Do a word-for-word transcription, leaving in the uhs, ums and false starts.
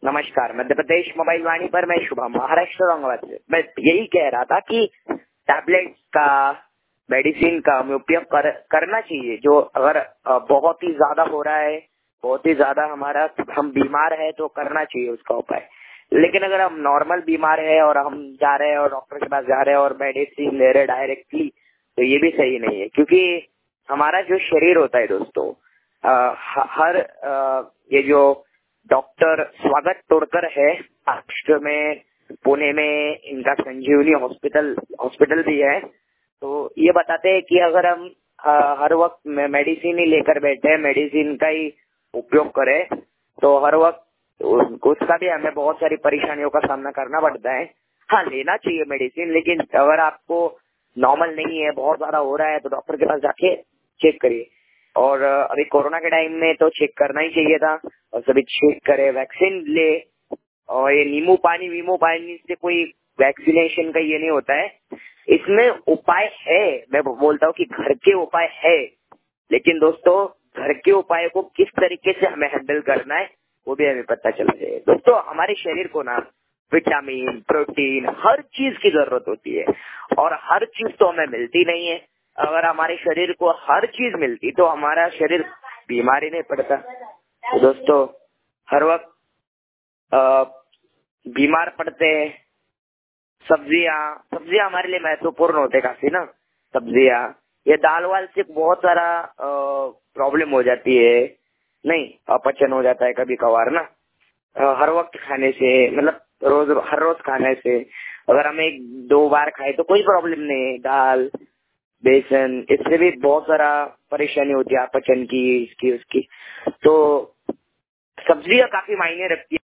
नमस्कार, मध्य प्रदेश मोबाइल वाणी पर मैं शुभम महाराष्ट्र औरंगाबाद से। मैं यही कह रहा था कि टैबलेट का, मेडिसिन का हमें उपयोग कर, करना चाहिए। जो अगर बहुत ही ज्यादा हो रहा है, बहुत ही ज्यादा हमारा हम बीमार है तो करना चाहिए उसका उपाय। लेकिन अगर हम नॉर्मल बीमार है और हम जा रहे हैं और डॉक्टर के पास जा रहे हैं और मेडिसिन ले रहे हैं डायरेक्टली, तो ये भी सही नहीं है। क्योंकि हमारा जो शरीर होता है दोस्तों, आ, हर आ, ये जो डॉक्टर स्वागत तोड़कर है महाराष्ट्र में, पुणे में, इनका संजीवनी हॉस्पिटल हॉस्पिटल भी है। तो ये बताते हैं कि अगर हम आ, हर वक्त मेडिसिन ही लेकर बैठे, मेडिसिन का ही उपयोग करें, तो हर वक्त उसका भी हमें बहुत सारी परेशानियों का सामना करना पड़ता है। हाँ, लेना चाहिए मेडिसिन, लेकिन अगर आपको नॉर्मल नहीं है, बहुत ज्यादा हो रहा है, तो डॉक्टर के पास जाके चेक करिए। और अभी कोरोना के टाइम में तो चेक करना ही चाहिए था, और सभी चेक करे, वैक्सीन ले। और ये नींबू पानी वीमू पानी से कोई वैक्सीनेशन का ये नहीं होता है, इसमें उपाय है। मैं बोलता हूँ कि घर के उपाय है, लेकिन दोस्तों घर के उपाय को किस तरीके से हमें हैंडल करना है वो भी हमें पता चलना चाहिए। दोस्तों, हमारे शरीर को ना विटामिन, प्रोटीन, हर चीज की जरूरत होती है, और हर चीज तो हमें मिलती नहीं है। अगर हमारे शरीर को हर चीज मिलती तो हमारा शरीर बीमारी नहीं पड़ता। तो दोस्तों, हर वक्त बीमार पड़ते हैं। सब्जियां सब्जियां हमारे लिए महत्वपूर्ण होते काफी ना। सब्जियां, ये दाल वाल से बहुत सारा प्रॉब्लम हो जाती है, नहीं अपचन हो जाता है कभी कभार ना। आ, हर वक्त खाने से, मतलब रोज हर रोज खाने से, अगर हम एक दो बार खाए तो कोई प्रॉब्लम नहीं है। दाल, बेसन, इससे भी बहुत सारा परेशानी होती है अपचन की, इसकी उसकी। तो सब्जियां काफी मायने रखती है।